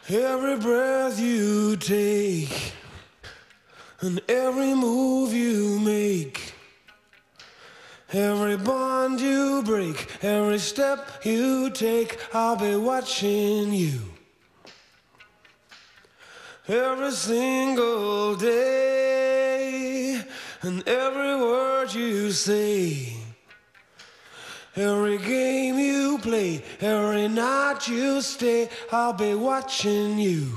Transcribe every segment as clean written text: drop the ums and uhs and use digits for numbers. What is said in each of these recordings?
Every breath you take and every move you make, every bond you break, every step you take, I'll be watching you. Every single day and every word you say, every game you play, every night you stay, I'll be watching you.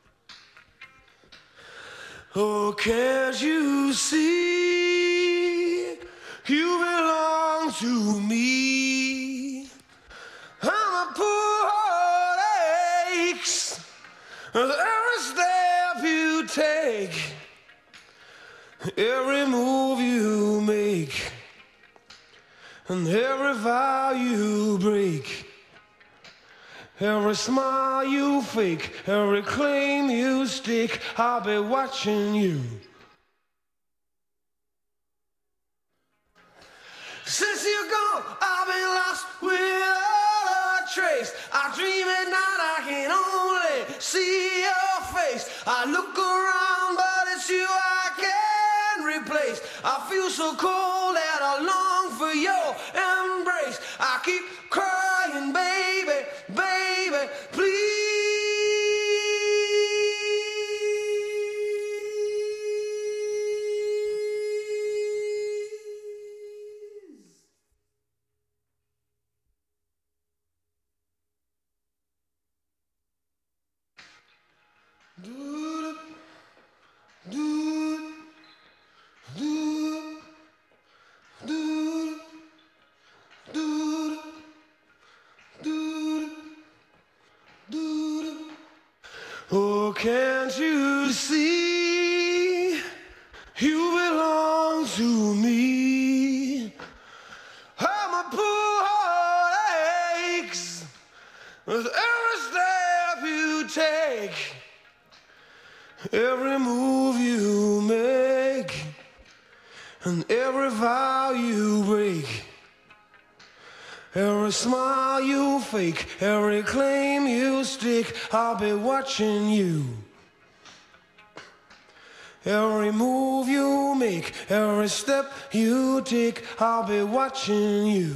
Oh, can't you see you belong to me? I'm a poor heart aches with every step you take, every move you make, and every vow you break, every smile you fake, every claim you stake, I'll be watching you. Since you're gone, I've been lost without a trace. I dream at night, I can only see your face. I look around, but it's you I can't replace. I feel so cold that I long for your embrace. I keep crying, baby, baby, please. Do do do do do do do. Oh, can't you see you belong to me? I'm a poor heart aches with every step you take, every move you make, and every vow you break, every smile you fake, every claim you stick, I'll be watching you. Every move you make, every step you take, I'll be watching you.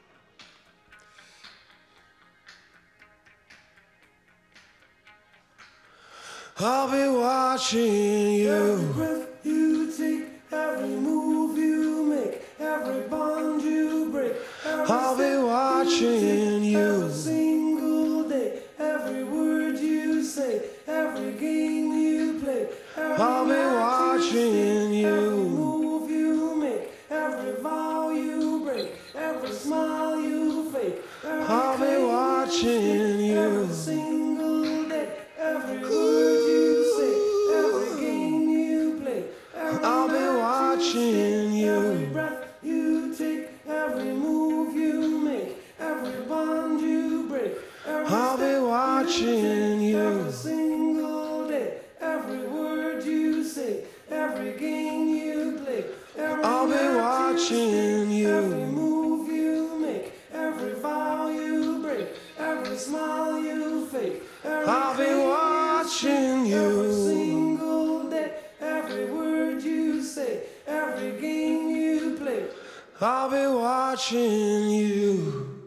I'll be watching you. Every breath you take, every move you make, every bond you break, I'll be watching you. Every single day, every word you say, every game you play, I'll be watching you. Every move you make, every vow you break, every smile you fake, I'll be watching you. Every single day, every word you say, every game you play, I'll be watching you. Every breath you take, every move you make, every bond you break, I'll be watching you. Every single day, every word you say, every game you play, I'll be watching you. Every move you make, every vow you break, every smile you fake, I'll be watching you. Every single day, every word you say, every game you play, I'll be watching you.